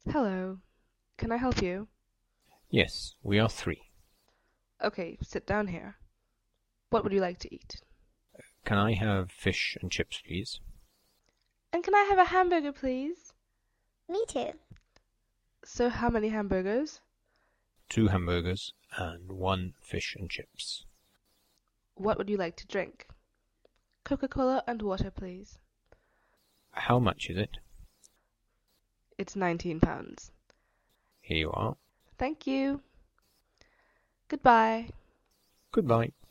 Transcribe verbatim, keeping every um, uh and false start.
Hello. Can I help you? Yes, we are three. Okay, sit down here. What would you like to eat? Can I have fish and chips, please? And can I have a hamburger, please? Me too. So how many hamburgers? Two hamburgers and one fish and chips. What would you like to drink? Coca-Cola and water, please. How much is it? It's nineteen pounds. Here you are. Thank you. Goodbye. Goodbye.